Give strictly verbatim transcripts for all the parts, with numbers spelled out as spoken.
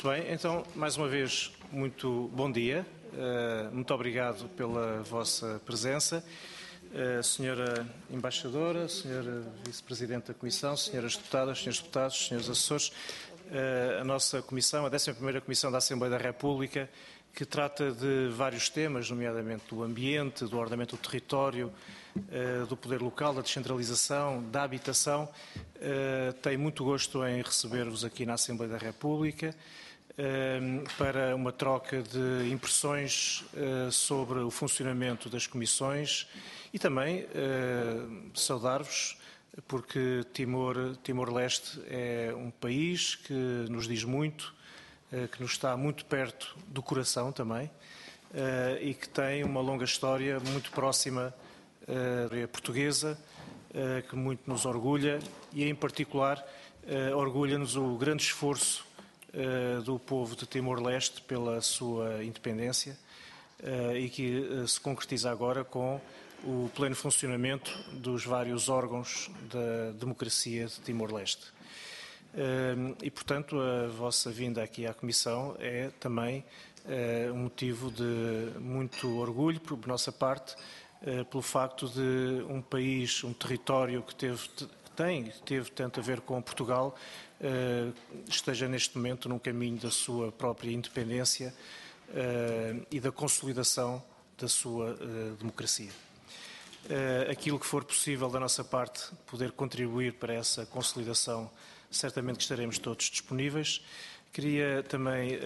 Muito bem, então, mais uma vez, muito bom dia. Uh, muito obrigado pela vossa presença. Uh, senhora Embaixadora, Senhora Vice-Presidente da Comissão, Senhoras Deputadas, Senhores Deputados, Senhores Assessores, uh, a nossa Comissão, a décima primeira Comissão da Assembleia da República, que trata de vários temas, nomeadamente do ambiente, do ordenamento do território, uh, do poder local, da descentralização, da habitação. Uh, tem muito gosto em receber-vos aqui na Assembleia da República uh, para uma troca de impressões uh, sobre o funcionamento das comissões e também uh, saudar-vos porque Timor, Timor-Leste é um país que nos diz muito, que nos está muito perto do coração também e que tem uma longa história muito próxima à portuguesa, que muito nos orgulha e, em particular, orgulha-nos o grande esforço do povo de Timor-Leste pela sua independência e que se concretiza agora com o pleno funcionamento dos vários órgãos da democracia de Timor-Leste. E, portanto, a vossa vinda aqui à Comissão é também um motivo de muito orgulho por nossa parte, pelo facto de um país, um território que teve, que tem, teve tanto a ver com Portugal, esteja neste momento num caminho da sua própria independência e da consolidação da sua democracia. Aquilo que for possível da nossa parte, poder contribuir para essa consolidação, certamente que estaremos todos disponíveis. Queria também uh,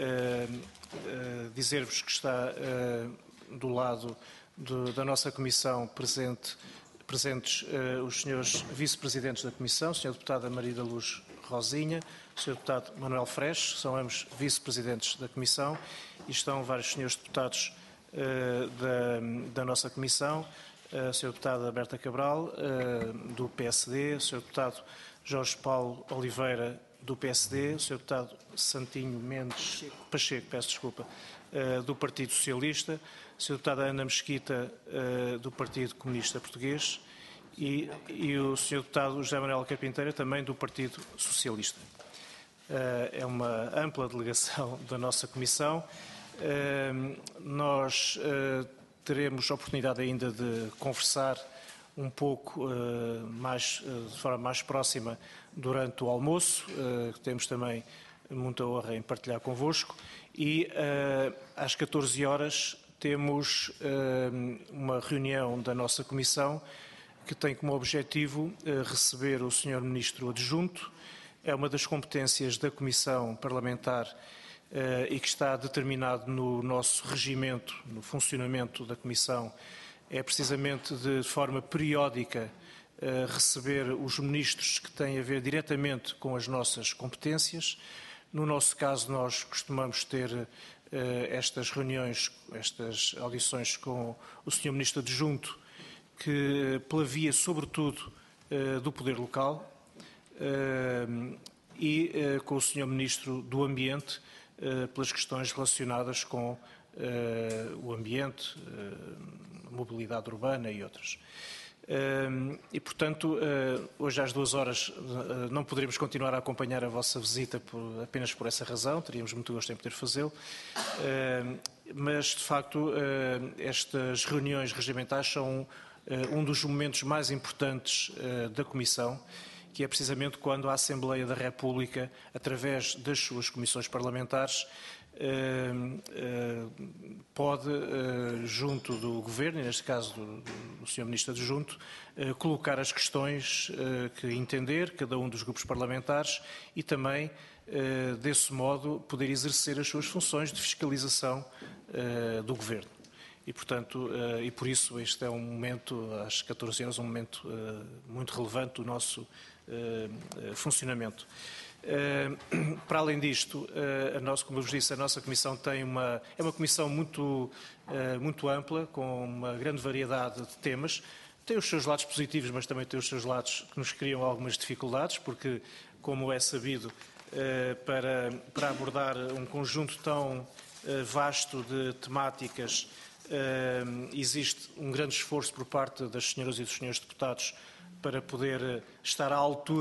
uh, dizer-vos que está uh, do lado do, da nossa Comissão presente, presentes uh, os senhores Vice-Presidentes da Comissão, a senhora Deputada Maria da Luz Rosinha, o senhor Deputado Manuel Freixo, são ambos Vice-Presidentes da Comissão, e estão vários senhores Deputados uh, da, da nossa Comissão, a senhora Deputada Berta Cabral, uh, do P S D, o senhor Deputado Jorge Paulo Oliveira, do P S D, o senhor Deputado Santinho Mendes Pacheco, Pacheco peço desculpa, uh, do Partido Socialista, a senhora Deputada Ana Mesquita, uh, do Partido Comunista Português e, e o senhor Deputado José Manuel Carpinteira, também do Partido Socialista. Uh, é uma ampla delegação da nossa Comissão. Uh, nós uh, teremos a oportunidade ainda de conversar um pouco uh, mais, uh, de forma mais próxima durante o almoço, uh, que temos também muita honra em partilhar convosco, e uh, às catorze horas temos uh, uma reunião da nossa Comissão que tem como objetivo uh, receber o senhor Ministro Adjunto. É uma das competências da Comissão Parlamentar uh, e que está determinado no nosso regimento, no funcionamento da Comissão, é precisamente de forma periódica uh, receber os ministros que têm a ver diretamente com as nossas competências. No nosso caso, nós costumamos ter uh, estas reuniões, estas audições com o senhor Ministro Adjunto, que pela via, sobretudo, uh, do poder local, uh, e uh, com o senhor Ministro do Ambiente, uh, pelas questões relacionadas com uh, o ambiente, uh, mobilidade urbana e outras. E, portanto, hoje às duas horas não poderemos continuar a acompanhar a vossa visita por, apenas por essa razão, teríamos muito gosto em poder fazê-lo, mas, de facto, estas reuniões regimentais são um dos momentos mais importantes da Comissão, que é precisamente quando a Assembleia da República, através das suas comissões parlamentares, pode, junto do Governo, e neste caso do, do senhor Ministro Adjunto, colocar as questões que entender, cada um dos grupos parlamentares, e também, desse modo, poder exercer as suas funções de fiscalização do Governo. E, portanto, e por isso este é um momento, às catorze horas, um momento muito relevante do nosso funcionamento. Uh, para além disto, uh, a nossa, como eu vos disse, a nossa Comissão tem uma, é uma Comissão muito, uh, muito ampla, com uma grande variedade de temas. Tem os seus lados positivos, mas também tem os seus lados que nos criam algumas dificuldades, porque, como é sabido, uh, para, para abordar um conjunto tão uh, vasto de temáticas, uh, existe um grande esforço por parte das senhoras e dos senhores deputados para poder estar à altura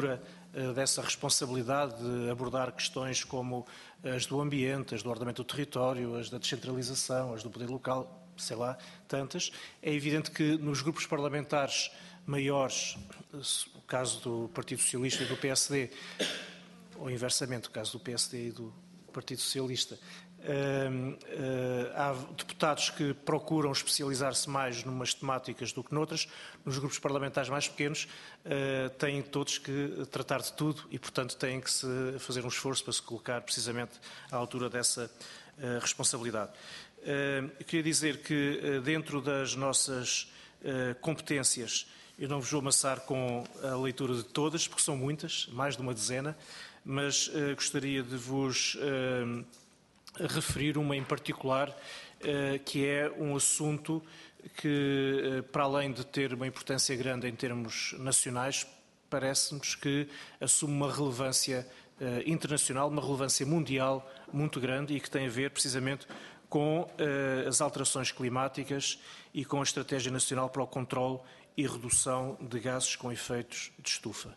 dessa responsabilidade de abordar questões como as do ambiente, as do ordenamento do território, as da descentralização, as do poder local, sei lá, tantas. É evidente que nos grupos parlamentares maiores, o caso do Partido Socialista e do P S D, ou inversamente, o caso do P S D e do Partido Socialista, Uh, uh, há deputados que procuram especializar-se mais numas temáticas do que noutras. Nos grupos parlamentares mais pequenos uh, têm todos que tratar de tudo e, portanto, têm que se fazer um esforço para se colocar precisamente à altura dessa uh, responsabilidade. Uh, eu queria dizer que uh, dentro das nossas uh, competências, eu não vos vou amassar com a leitura de todas, porque são muitas, mais de uma dezena, mas uh, gostaria de vos uh, referir uma em particular, que é um assunto que, para além de ter uma importância grande em termos nacionais, parece-nos que assume uma relevância internacional, uma relevância mundial muito grande e que tem a ver precisamente com as alterações climáticas e com a Estratégia Nacional para o Controlo e Redução de Gases com Efeitos de Estufa.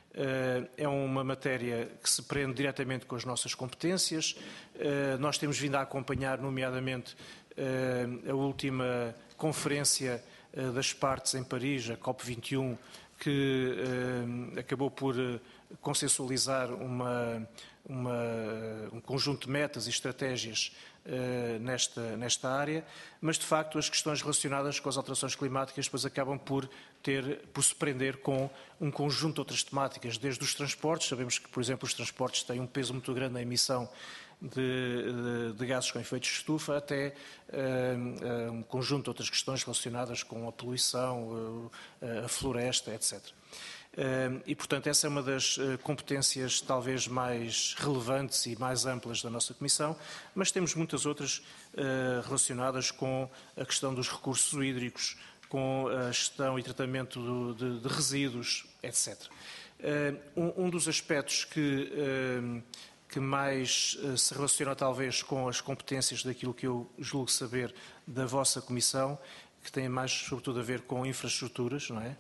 É uma matéria que se prende diretamente com as nossas competências. Nós temos vindo a acompanhar, nomeadamente, a última conferência das partes em Paris, a COP vinte e um, que acabou por consensualizar uma, uma, um conjunto de metas e estratégias nesta, nesta área, mas de facto as questões relacionadas com as alterações climáticas depois acabam por ter, por se prender com um conjunto de outras temáticas, desde os transportes. Sabemos que, por exemplo, os transportes têm um peso muito grande na emissão de, de, de gases com efeitos de estufa, até uh, um conjunto de outras questões relacionadas com a poluição, uh, a floresta, etcétera. E, portanto, essa é uma das competências talvez mais relevantes e mais amplas da nossa Comissão, mas temos muitas outras relacionadas com a questão dos recursos hídricos, com a gestão e tratamento de, de resíduos, etcétera. Um, um dos aspectos que, que mais se relaciona talvez com as competências daquilo que eu julgo saber da vossa Comissão, que tem mais sobretudo a ver com infraestruturas, não é?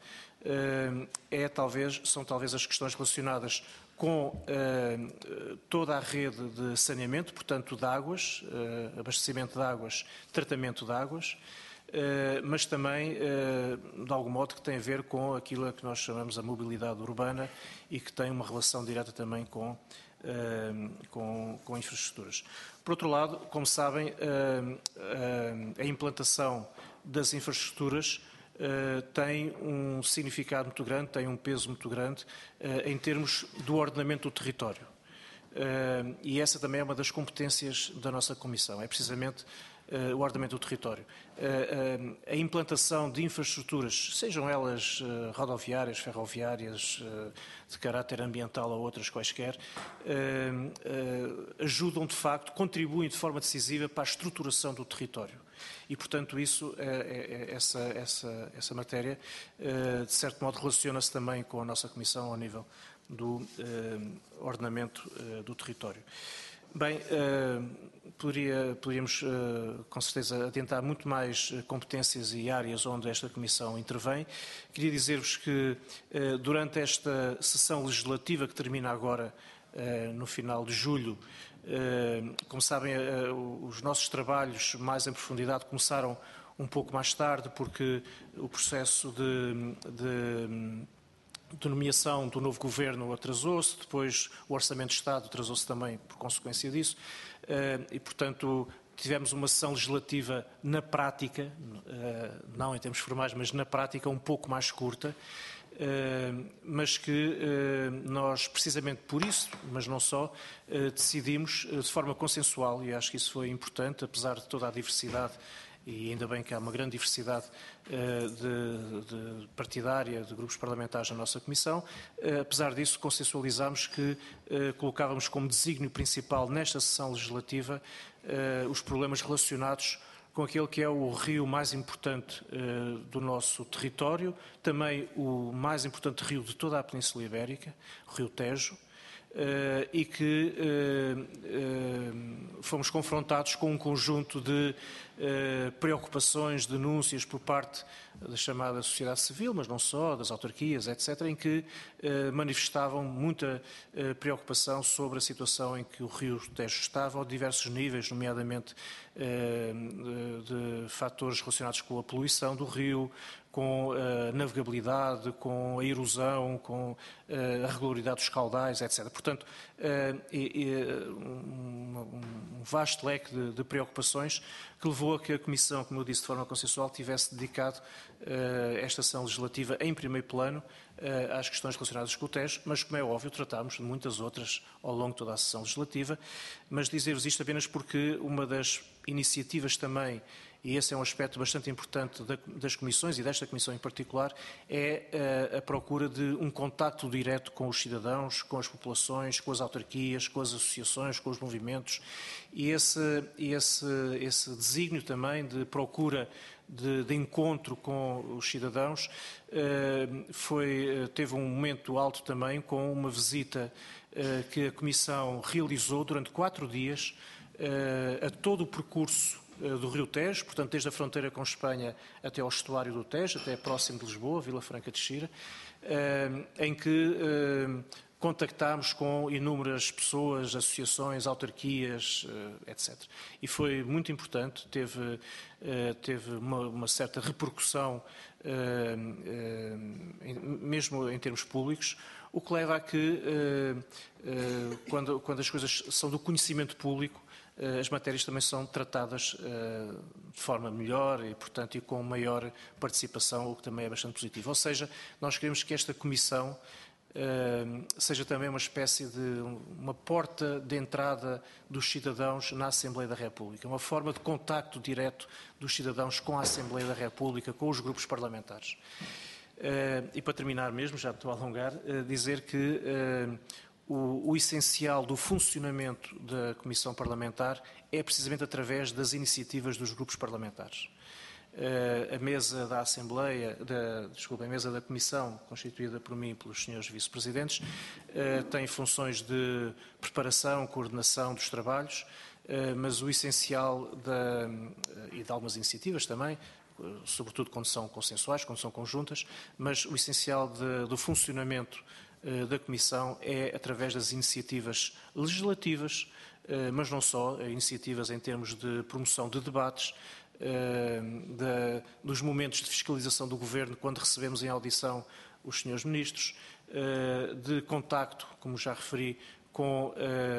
É, talvez, são talvez as questões relacionadas com uh, toda a rede de saneamento, portanto de águas, uh, abastecimento de águas, tratamento de águas, uh, mas também, uh, de algum modo, que tem a ver com aquilo a que nós chamamos a mobilidade urbana e que tem uma relação direta também com, uh, com, com infraestruturas. Por outro lado, como sabem, uh, uh, a implantação das infraestruturas Uh, tem um significado muito grande, tem um peso muito grande uh, em termos do ordenamento do território. Uh, e essa também é uma das competências da nossa Comissão, é precisamente uh, o ordenamento do território. Uh, uh, a implantação de infraestruturas, sejam elas uh, rodoviárias, ferroviárias, uh, de caráter ambiental ou outras quaisquer, uh, uh, ajudam de facto, contribuem de forma decisiva para a estruturação do território. E, portanto, isso, essa, essa, essa matéria, de certo modo, relaciona-se também com a nossa Comissão ao nível do ordenamento do território. Bem, poderia, poderíamos, com certeza, adiantar muito mais competências e áreas onde esta Comissão intervém. Queria dizer-vos que, durante esta sessão legislativa que termina agora, no final de julho, como sabem, os nossos trabalhos mais em profundidade começaram um pouco mais tarde, porque o processo de, de, de nomeação do novo governo atrasou-se, depois o Orçamento de Estado atrasou-se também por consequência disso, e, portanto, tivemos uma sessão legislativa na prática, não em termos formais, mas na prática um pouco mais curta, mas que nós, precisamente por isso, mas não só, decidimos de forma consensual, e acho que isso foi importante, apesar de toda a diversidade, e ainda bem que há uma grande diversidade de, de partidária, de grupos parlamentares na nossa Comissão, apesar disso consensualizámos que colocávamos como desígnio principal nesta sessão legislativa os problemas relacionados com aquele que é o rio mais importante uh, do nosso território, também o mais importante rio de toda a Península Ibérica, o Rio Tejo, uh, e que uh, uh, fomos confrontados com um conjunto de uh, preocupações, denúncias por parte da chamada sociedade civil, mas não só, das autarquias, etcétera, em que uh, manifestavam muita uh, preocupação sobre a situação em que o Rio Tejo estava, a diversos níveis, nomeadamente uh, de, de fatores relacionados com a poluição do rio, com a navegabilidade, com a erosão, com a regularidade dos caudais, etcétera. Portanto, um vasto leque de, de preocupações que levou a que a Comissão, como eu disse, de forma consensual, tivesse dedicado esta ação legislativa em primeiro plano às questões relacionadas com o Tejo, mas, como é óbvio, tratámos de muitas outras ao longo de toda a sessão legislativa, mas dizer-vos isto apenas porque uma das iniciativas também, e esse é um aspecto bastante importante das comissões e desta comissão em particular, é a, a procura de um contacto direto com os cidadãos, com as populações, com as autarquias, com as associações, com os movimentos, e esse, esse, esse desígnio também de procura de, de encontro com os cidadãos foi, teve um momento alto também com uma visita que a Comissão realizou durante quatro dias a todo o percurso do Rio Tejo, portanto, desde a fronteira com Espanha até ao estuário do Tejo, até próximo de Lisboa, Vila Franca de Xira, em que contactámos com inúmeras pessoas, associações, autarquias, etcétera. E foi muito importante, teve, teve uma, uma certa repercussão, mesmo em termos públicos, o que leva a que, quando, quando as coisas são do conhecimento público, as matérias também são tratadas uh, de forma melhor e, portanto, e com maior participação, o que também é bastante positivo. Ou seja, nós queremos que esta comissão uh, seja também uma espécie de uma porta de entrada dos cidadãos na Assembleia da República, uma forma de contacto direto dos cidadãos com a Assembleia da República, com os grupos parlamentares. Uh, e para terminar mesmo, já estou a alongar, uh, dizer que uh, O, o essencial do funcionamento da Comissão Parlamentar é precisamente através das iniciativas dos grupos parlamentares. Uh, a mesa da Assembleia, da, desculpa, a mesa da Comissão, constituída por mim e pelos senhores vice-presidentes, uh, tem funções de preparação, coordenação dos trabalhos, uh, mas o essencial da, uh, e de algumas iniciativas também, uh, sobretudo quando são consensuais, quando são conjuntas, mas o essencial de, do funcionamento da Comissão é através das iniciativas legislativas, mas não só, iniciativas em termos de promoção de debates, de, dos momentos de fiscalização do Governo, quando recebemos em audição os senhores ministros, de contacto, como já referi, com,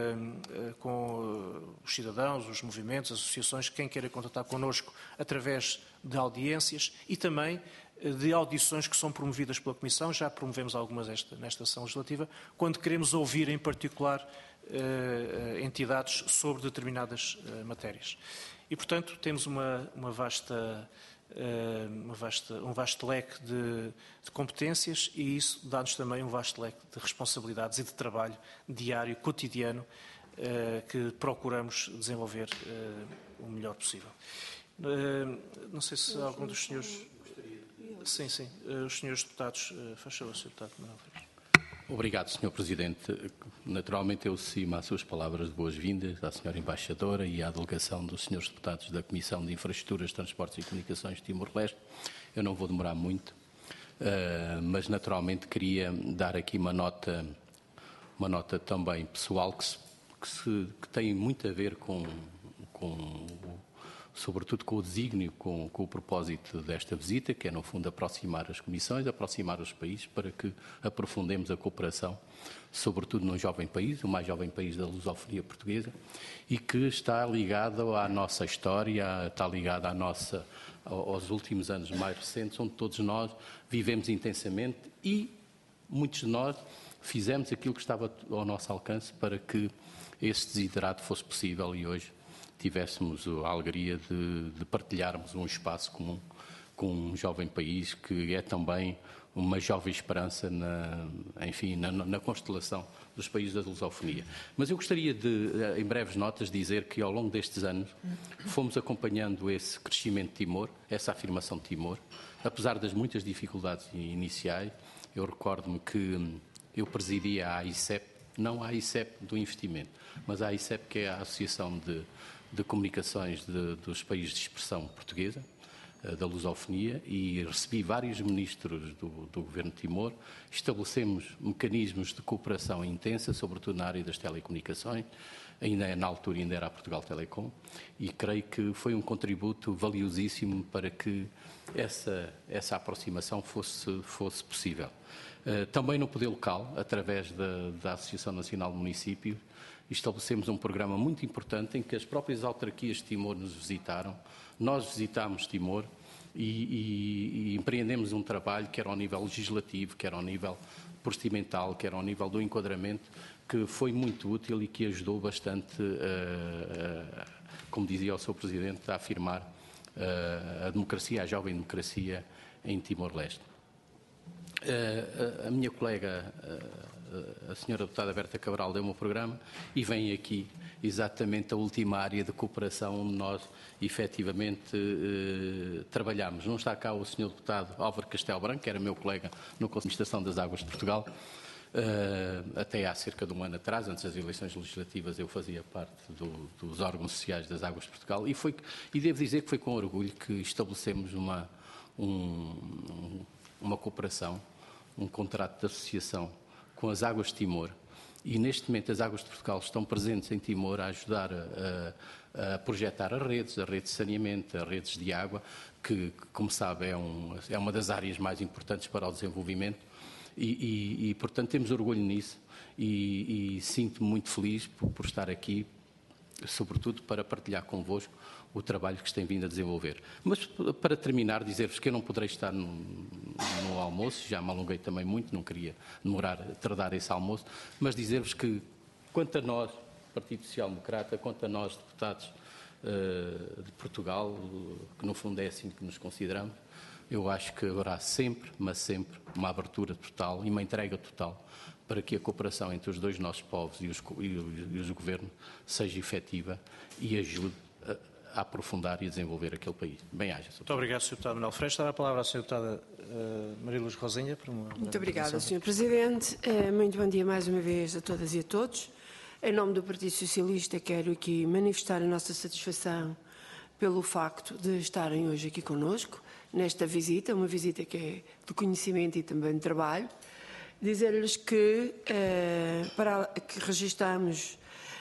com os cidadãos, os movimentos, as associações, quem queira contactar connosco através de audiências e também de audições que são promovidas pela Comissão, já promovemos algumas esta, nesta sessão legislativa, quando queremos ouvir em particular eh, entidades sobre determinadas eh, matérias. E, portanto, temos uma, uma vasta, eh, uma vasta, um vasto leque de, de competências e isso dá-nos também um vasto leque de responsabilidades e de trabalho diário, cotidiano, eh, que procuramos desenvolver eh, o melhor possível. Eh, não sei se algum dos senhores... Sim, sim. Os senhores deputados, faz favor, senhor deputado Manuel Reis. Obrigado, senhor Presidente. Naturalmente eu cimo às suas palavras de boas-vindas à senhora Embaixadora e à delegação dos senhores deputados da Comissão de Infraestruturas, Transportes e Comunicações de Timor-Leste. Eu não vou demorar muito, mas naturalmente queria dar aqui uma nota, uma nota também pessoal que, se, que, se, que tem muito a ver com, com sobretudo com o desígnio, com, com o propósito desta visita, que é, no fundo, aproximar as comissões, aproximar os países, para que aprofundemos a cooperação, sobretudo num jovem país, o mais jovem país da lusofonia portuguesa, e que está ligado à nossa história, está ligado à nossa, aos últimos anos mais recentes, onde todos nós vivemos intensamente e muitos de nós fizemos aquilo que estava ao nosso alcance para que esse desiderado fosse possível e hoje tivéssemos a alegria de, de partilharmos um espaço comum com um jovem país que é também uma jovem esperança na, enfim, na, na constelação dos países da lusofonia. Mas eu gostaria de, em breves notas, dizer que ao longo destes anos fomos acompanhando esse crescimento de Timor, essa afirmação de Timor, apesar das muitas dificuldades iniciais. Eu recordo-me que eu presidia a I C E P não a AICEP do investimento, mas a AICEP, que é a Associação de, de Comunicações de, dos Países de Expressão Portuguesa, da lusofonia, e recebi vários ministros do, do Governo de Timor. Estabelecemos mecanismos de cooperação intensa, sobretudo na área das telecomunicações, ainda na altura ainda era a Portugal Telecom, e creio que foi um contributo valiosíssimo para que essa, essa aproximação fosse, fosse possível. Uh, também no poder local, através da, da Associação Nacional de Municípios, estabelecemos um programa muito importante em que as próprias autarquias de Timor nos visitaram. Nós visitámos Timor e, e, e empreendemos um trabalho que era ao nível legislativo, que era ao nível procedimental, que era ao nível do enquadramento, que foi muito útil e que ajudou bastante, uh, uh, como dizia o seu Presidente, a afirmar uh, a democracia, a jovem democracia em Timor-Leste. Uh, a minha colega, uh, a senhora deputada Berta Cabral, deu-me o programa e vem aqui exatamente a última área de cooperação onde nós efetivamente uh, trabalhamos. Não está cá o senhor deputado Álvaro Castelo Branco, que era meu colega no Conselho de Administração das Águas de Portugal. Uh, até há cerca de um ano atrás, antes das eleições legislativas, eu fazia parte do, dos órgãos sociais das Águas de Portugal e, foi, e devo dizer que foi com orgulho que estabelecemos uma, um, uma cooperação, um contrato de associação com as Águas de Timor, e neste momento as Águas de Portugal estão presentes em Timor a ajudar a, a projetar as redes, a redes de saneamento, as redes de água, que, como sabe, é, um, é uma das áreas mais importantes para o desenvolvimento. E, e, e, portanto, temos orgulho nisso e, e sinto-me muito feliz por, por estar aqui, sobretudo para partilhar convosco o trabalho que se tem vindo a desenvolver. Mas, para terminar, dizer-vos que eu não poderei estar no, no almoço, já me alonguei também muito, não queria demorar, tardar esse almoço, mas dizer-vos que, quanto a nós, Partido Social Democrata, quanto a nós, deputados uh, de Portugal, que no fundo é assim que nos consideramos, eu acho que haverá sempre, mas sempre, uma abertura total e uma entrega total para que a cooperação entre os dois nossos povos e os, e os, e os governos seja efetiva e ajude a, a aprofundar e a desenvolver aquele país. Bem-aja. Muito obrigado, senhor Deputado Manuel Freixo. Dará a palavra à senhora Deputada uh, Maria Luz Rosinha. Para uma Muito obrigada, senhor Presidente. Uh, muito bom dia mais uma vez a todas e a todos. Em nome do Partido Socialista, quero aqui manifestar a nossa satisfação pelo facto de estarem hoje aqui conosco, nesta visita, uma visita que é de conhecimento e também de trabalho. Dizer-lhes que, uh, para que registamos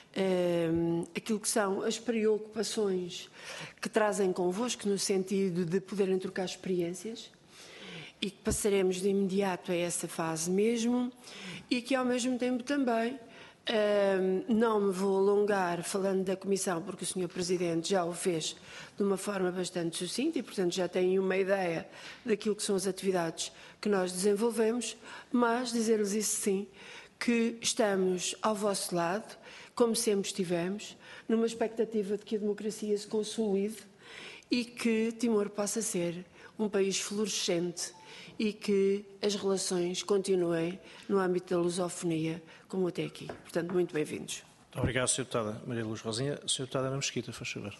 uh, aquilo que são as preocupações que trazem convosco, no sentido de poderem trocar experiências, e que passaremos de imediato a essa fase mesmo, e que ao mesmo tempo também Uh, não me vou alongar falando da Comissão, porque o senhor Presidente já o fez de uma forma bastante sucinta e, portanto, já tem uma ideia daquilo que são as atividades que nós desenvolvemos, mas dizer-lhes isso sim, que estamos ao vosso lado, como sempre estivemos, numa expectativa de que a democracia se consolide e que Timor possa ser um país florescente e que as relações continuem no âmbito da lusofonia, como até aqui. Portanto, muito bem-vindos. Muito obrigado, senhora Deputada Maria Luz Rosinha. senhora Deputada Ana Mesquita, faz favor.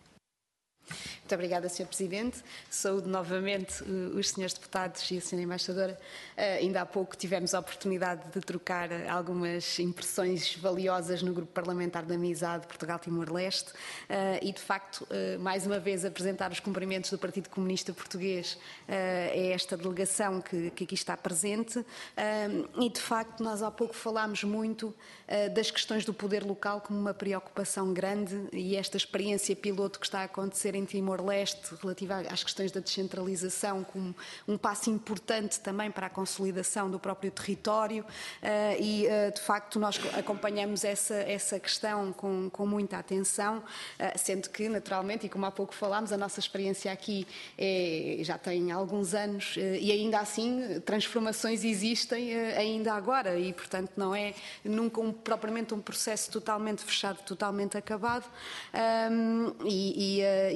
Muito obrigada, senhor Presidente. Saúdo novamente uh, os senhores deputados e a senhora Embaixadora. Uh, ainda há pouco tivemos a oportunidade de trocar algumas impressões valiosas no Grupo Parlamentar da Amizade Portugal-Timor-Leste uh, e, de facto, uh, mais uma vez apresentar os cumprimentos do Partido Comunista Português uh, a esta delegação que, que aqui está presente. Uh, e, de facto, nós há pouco falámos muito uh, das questões do poder local como uma preocupação grande, e esta experiência piloto que está a acontecer em Timor-Leste, relativa às questões da descentralização, como um passo importante também para a consolidação do próprio território, uh, e uh, de facto nós acompanhamos essa, essa questão com, com muita atenção, uh, sendo que naturalmente, e como há pouco falámos, a nossa experiência aqui é, já tem alguns anos, uh, e ainda assim transformações existem uh, ainda agora, e portanto não é nunca um, propriamente um processo totalmente fechado, totalmente acabado, um, e, e, uh, e efetivamente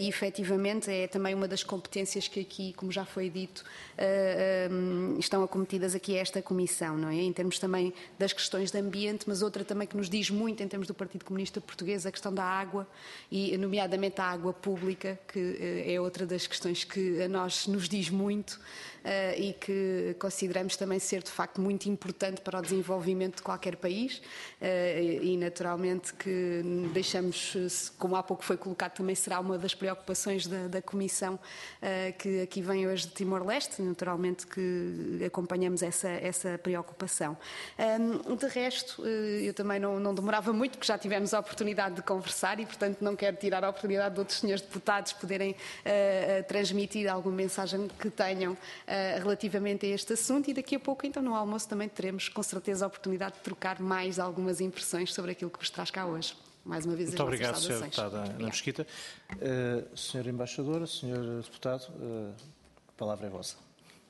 efetivamente é também uma das competências que aqui, como já foi dito, estão acometidas aqui a esta Comissão, não é? Em termos também das questões de ambiente, mas outra também que nos diz muito em termos do Partido Comunista Português, a questão da água, e nomeadamente a água pública, que é outra das questões que a nós nos diz muito e que consideramos também ser de facto muito importante para o desenvolvimento de qualquer país, e naturalmente que deixamos, como há pouco foi colocado, também será uma das preocupações da, da Comissão que aqui vem hoje de Timor-Leste, naturalmente que acompanhamos essa, essa preocupação. De resto, eu também não, não demorava muito, porque já tivemos a oportunidade de conversar e, portanto, não quero tirar a oportunidade de outros senhores deputados poderem uh, transmitir alguma mensagem que tenham uh, relativamente a este assunto, e daqui a pouco, então, no almoço também teremos, com certeza, a oportunidade de trocar mais algumas impressões sobre aquilo que vos traz cá hoje. Mais uma vez, muito obrigado, senhora Deputada Ana Mesquita. Uh, senhora Embaixadora, senhor Deputado, uh, a palavra é vossa.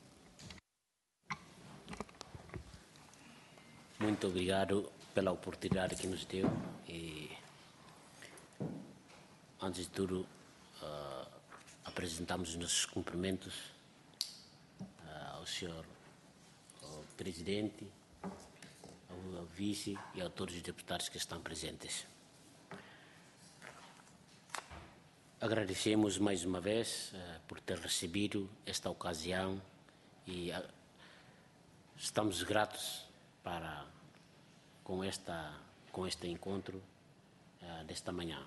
Muito obrigado pela oportunidade que nos deu e, antes de tudo, uh, apresentamos os nossos cumprimentos uh, ao senhor ao Presidente, ao, ao Vice e a todos os deputados que estão presentes. Agradecemos mais uma vez uh, por ter recebido esta ocasião e uh, estamos gratos para com esta com este encontro uh, desta manhã.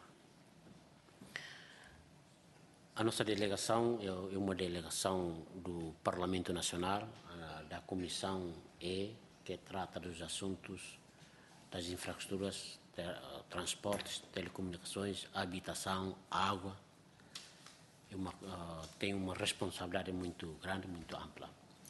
A nossa delegação é uma delegação do Parlamento Nacional, uh, da Comissão E, que trata dos assuntos das infraestruturas, de, uh, transportes, telecomunicações, habitação, água. É uma, uh, tem uma responsabilidade muito grande, muito ampla.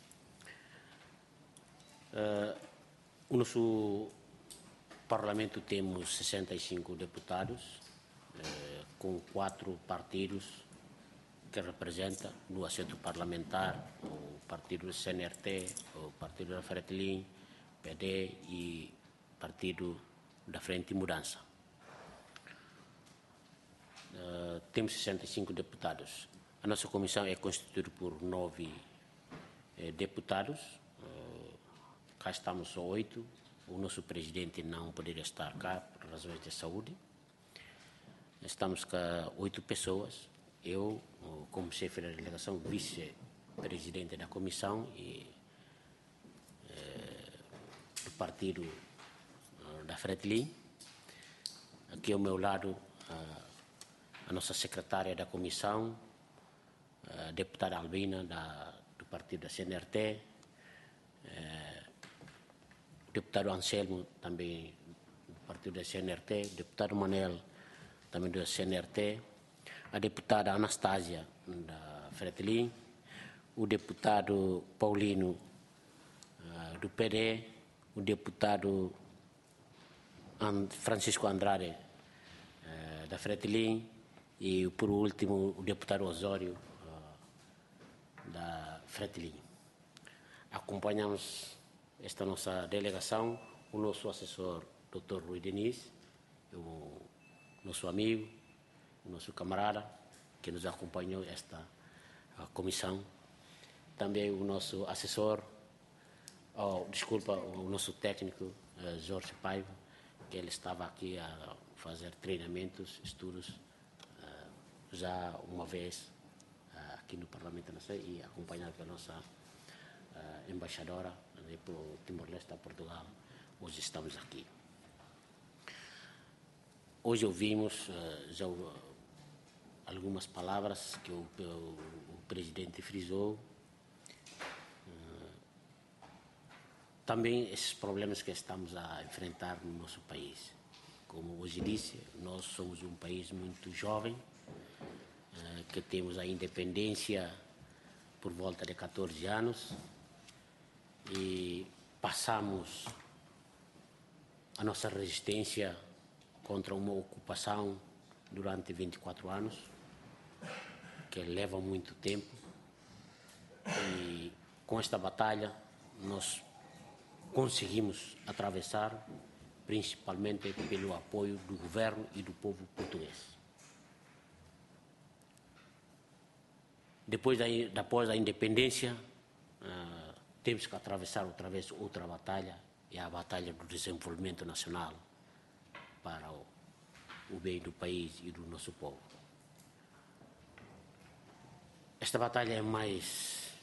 Uh, o nosso Parlamento temos sessenta e cinco deputados, uh, com quatro partidos que representam no assento parlamentar: o Partido do C N R T, o Partido da Fretilin, P D e Partido da Frente e Mudança. Uh, temos sessenta e cinco deputados. A nossa comissão é constituída por nove eh, deputados. Uh, cá estamos só oito. O nosso presidente não poderia estar cá por razões de saúde. Estamos cá oito pessoas. Eu, como chefe da delegação, vice-presidente da comissão e eh, do Partido uh, da Fretilin. Aqui ao meu lado, uh, a nossa secretária da comissão, a deputada Albina, da, do partido da C N R T, eh, o deputado Anselmo, também do partido da C N R T, o deputado Manel, também do C N R T, a deputada Anastásia, da Fretilin, o deputado Paulino, uh, do P D, o deputado And, Francisco Andrade, uh, da Fretilin, e, por último, o deputado Osório, uh, da Fretilin. Acompanhamos esta nossa delegação, o nosso assessor, doutor Rui Diniz, o nosso amigo, o nosso camarada, que nos acompanhou esta uh, comissão. Também o nosso assessor, oh, desculpa, o nosso técnico, uh, Jorge Paiva, que ele estava aqui a fazer treinamentos, estudos, já uma vez uh, aqui no Parlamento Nacional e acompanhado pela nossa uh, embaixadora do Timor-Leste a Portugal. Hoje estamos aqui. Hoje ouvimos uh, já uh, algumas palavras que o, o, o Presidente frisou. Uh, também esses problemas que estamos a enfrentar no nosso país. Como hoje disse, nós somos um país muito jovem, que temos a independência por volta de catorze anos e passamos a nossa resistência contra uma ocupação durante vinte e quatro anos, que leva muito tempo, e com esta batalha nós conseguimos atravessar, principalmente pelo apoio do governo e do povo português. depois da, depois da independência, uh, temos que atravessar outra vez outra batalha, é a batalha do desenvolvimento nacional para o, o bem do país e do nosso povo. Esta batalha é mais,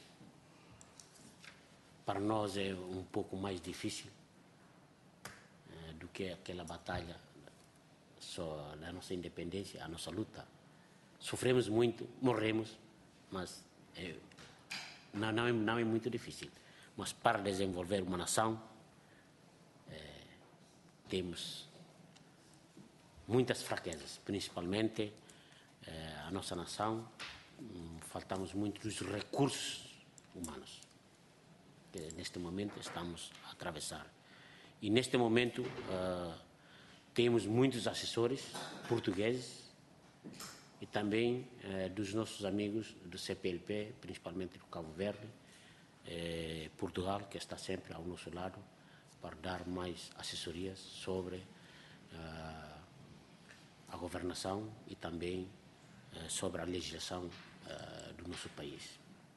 para nós é um pouco mais difícil uh, do que aquela batalha só da nossa independência, a nossa luta. Sofremos muito, morremos, mas é, não, não, é, não é muito difícil. Mas para desenvolver uma nação, é, temos muitas fraquezas, principalmente é, a nossa nação, hum, faltamos muito dos recursos humanos, que neste momento estamos a atravessar. E neste momento uh, temos muitos assessores portugueses e também eh, dos nossos amigos do C P L P, principalmente do Cabo Verde, eh, Portugal, que está sempre ao nosso lado para dar mais assessorias sobre uh, a governação e também uh, sobre a legislação uh, do nosso país.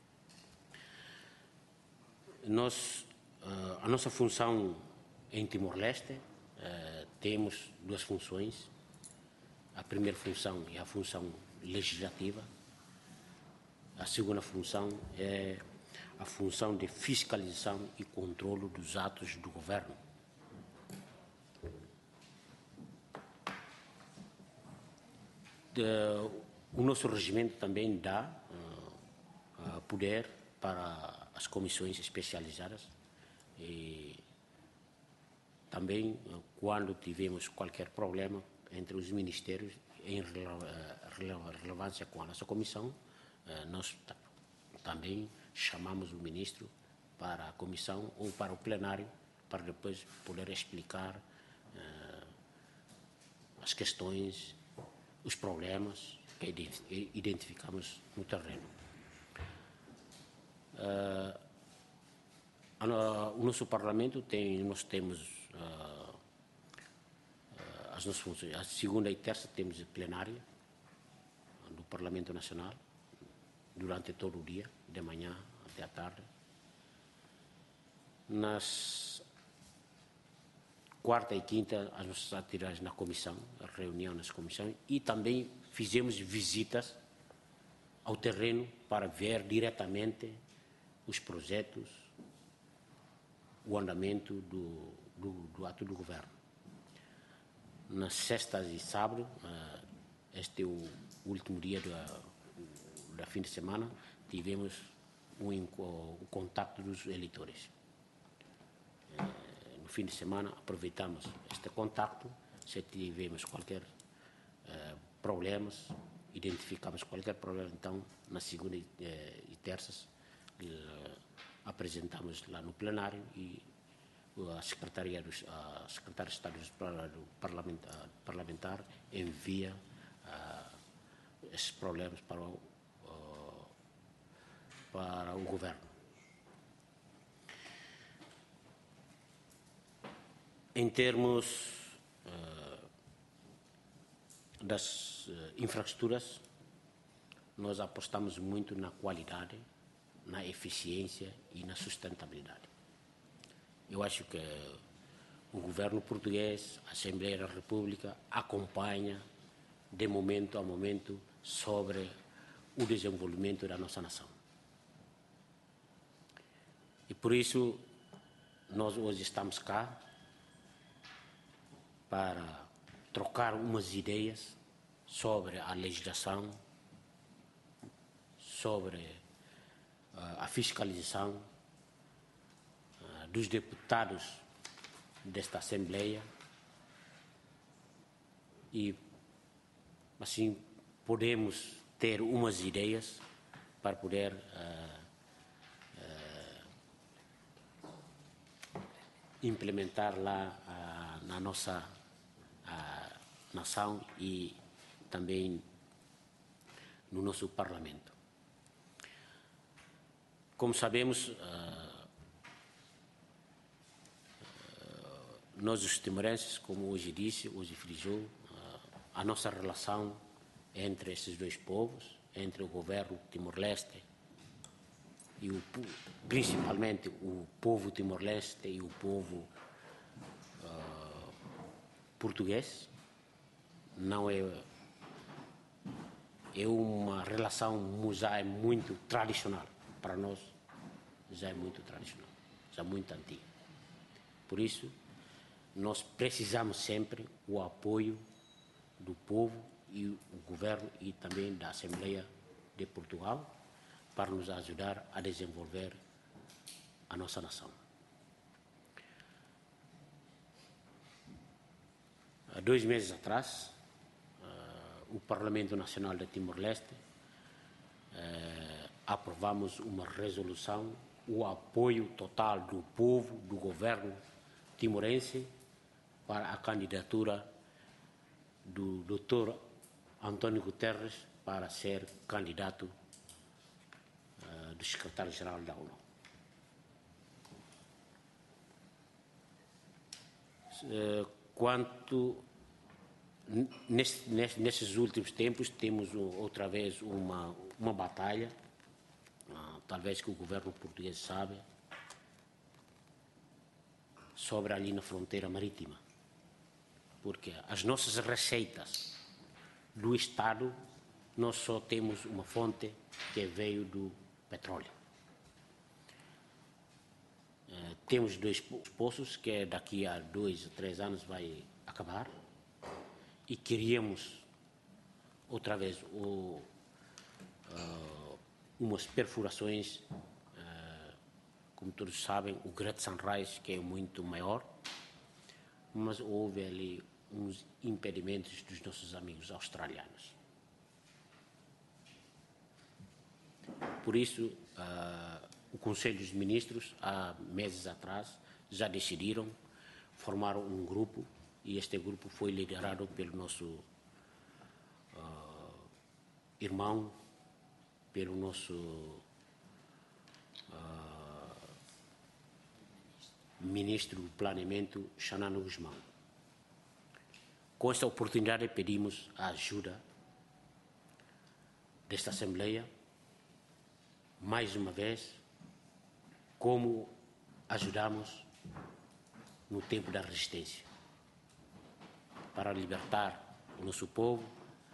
Nós, uh, a nossa função em Timor-Leste, uh, temos duas funções. A primeira função é a função legislativa, a segunda função é a função de fiscalização e controle dos atos do governo. De, o nosso regimento também dá uh, uh, poder para as comissões especializadas e também uh, quando tivemos qualquer problema entre os ministérios em relevância com a nossa comissão, nós também chamamos o ministro para a comissão ou para o plenário para depois poder explicar uh, as questões, os problemas que identificamos no terreno. Uh, o nosso Parlamento tem, nós temos uh, as nossas funções. A segunda e terça temos o plenário do Parlamento Nacional durante todo o dia, de manhã até à tarde. Nas quarta e quinta, as nossas atividades na comissão, a reunião nas comissões, e também fizemos visitas ao terreno para ver diretamente os projetos, o andamento do, do, do ato do governo. Nas sextas e sábado, este é o último dia da, da fim de semana, tivemos um, o contato dos eleitores. No fim de semana, aproveitamos este contato, se tivemos qualquer uh, problemas, identificamos qualquer problema, então, na segunda e, uh, e terças, uh, apresentamos lá no plenário e a Secretaria dos, a Secretária de Estado do Parlamentar, parlamentar envia uh, esses problemas para o, uh, para o governo. Em termos uh, das uh, infraestruturas, nós apostamos muito na qualidade, na eficiência e na sustentabilidade. Eu acho que o governo português, a Assembleia da República, acompanha de momento a momento sobre o desenvolvimento da nossa nação. E por isso, nós hoje estamos cá para trocar umas ideias sobre a legislação, sobre uh, a fiscalização uh, dos deputados desta Assembleia e assim podemos ter umas ideias para poder uh, uh, implementar lá uh, na nossa uh, nação e também no nosso Parlamento. Como sabemos, uh, uh, nós os timorenses, como hoje disse, hoje frisou, uh, a nossa relação entre esses dois povos entre o governo Timor-Leste e o, principalmente o povo Timor-Leste e o povo uh, português. Não é, é uma relação já é muito tradicional para nós, já é muito tradicional, já muito antiga. Por isso, nós precisamos sempre o apoio do povo e o governo e também da Assembleia de Portugal para nos ajudar a desenvolver a nossa nação. Há dois meses atrás, uh, o Parlamento Nacional de Timor-Leste uh, aprovamos uma resolução, o apoio total do povo, do governo timorense para a candidatura do doutor António Guterres para ser candidato uh, do secretário-geral da ONU. Uh, quanto neste, neste, nesses últimos tempos temos outra vez uma, uma batalha, uh, talvez que o governo português sabe, sobre ali na fronteira marítima, porque as nossas receitas do Estado, nós só temos uma fonte que veio do petróleo. Uh, temos dois poços que daqui a dois ou três anos vai acabar e queríamos outra vez o, uh, umas perfurações, uh, como todos sabem, o Great Sunrise, que é muito maior, mas houve ali uns impedimentos dos nossos amigos australianos. Por isso, uh, o Conselho dos Ministros, há meses atrás, já decidiram formar um grupo, e este grupo foi liderado pelo nosso uh, irmão, pelo nosso uh, Ministro do Planeamento, Xanano Guzmão. Com esta oportunidade, pedimos a ajuda desta Assembleia, mais uma vez, como ajudamos no tempo da resistência, para libertar o nosso povo.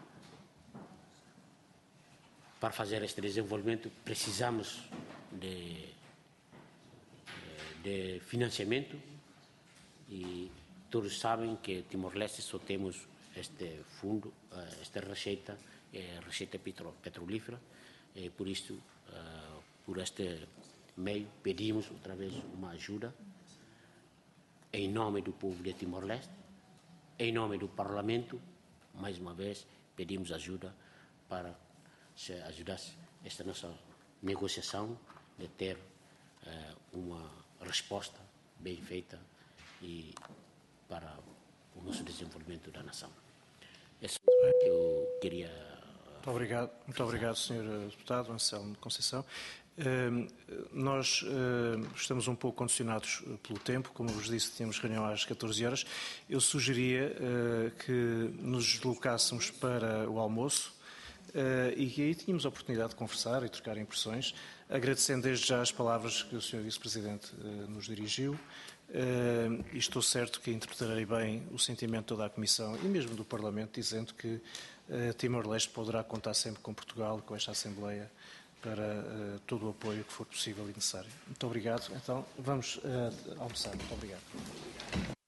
Para fazer este desenvolvimento, precisamos de, de financiamento, e todos sabem que Timor-Leste só temos este fundo, esta receita, é receita petrolífera, e por isso, por este meio, pedimos outra vez uma ajuda em nome do povo de Timor-Leste, em nome do Parlamento. Mais uma vez, pedimos ajuda para se ajudasse esta nossa negociação de ter uh, uma resposta bem feita e para o nosso desenvolvimento da nação. Esse é o que eu queria. Muito obrigado, muito obrigado, senhor Deputado Anselmo Conceição. Uh, nós uh, estamos um pouco condicionados pelo tempo, como vos disse, tínhamos reunião às catorze horas. Eu sugeria uh, que nos deslocássemos para o almoço uh, e que aí tínhamos a oportunidade de conversar e trocar impressões, agradecendo desde já as palavras que o senhor Vice-Presidente uh, nos dirigiu. Uh, e estou certo que interpretarei bem o sentimento de toda a Comissão e mesmo do Parlamento, dizendo que uh, Timor-Leste poderá contar sempre com Portugal, com esta Assembleia, para uh, todo o apoio que for possível e necessário. Muito obrigado. Então, vamos uh, almoçar. Muito obrigado.